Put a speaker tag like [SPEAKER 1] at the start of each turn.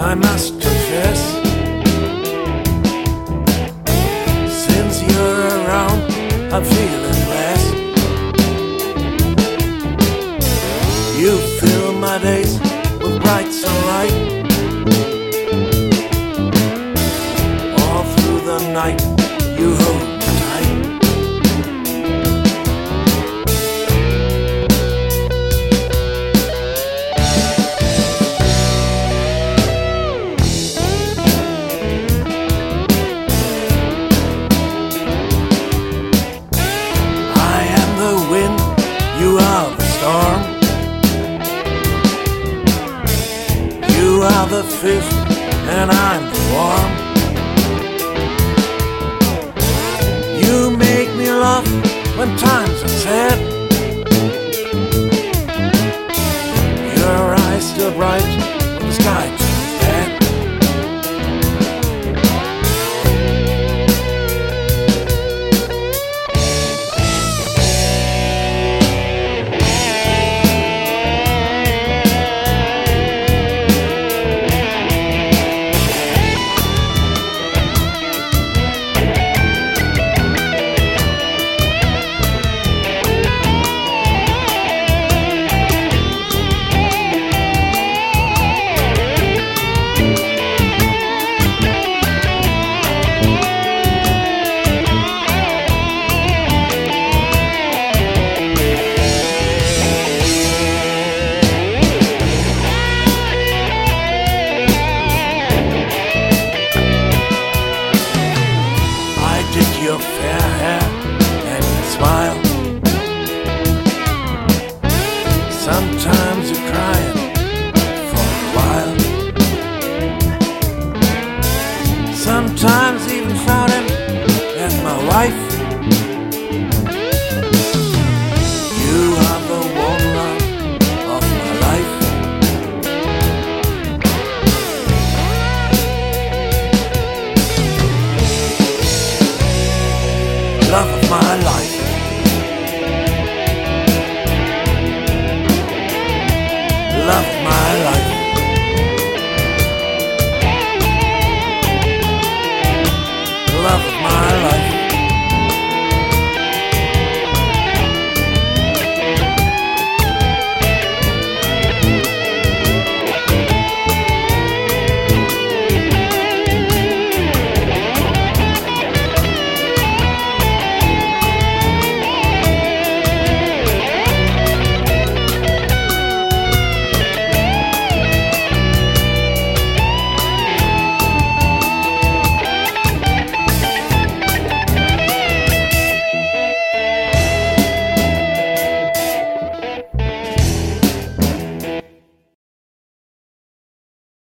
[SPEAKER 1] I must confess, since you're around, I'm feeling blessed. You fill my days with bright sunlight. All through the night, you hold me tight. I am the wind, you are the storm. You are the fish, and I'm the worm. You make me laugh when times are sad. Your eyes still bright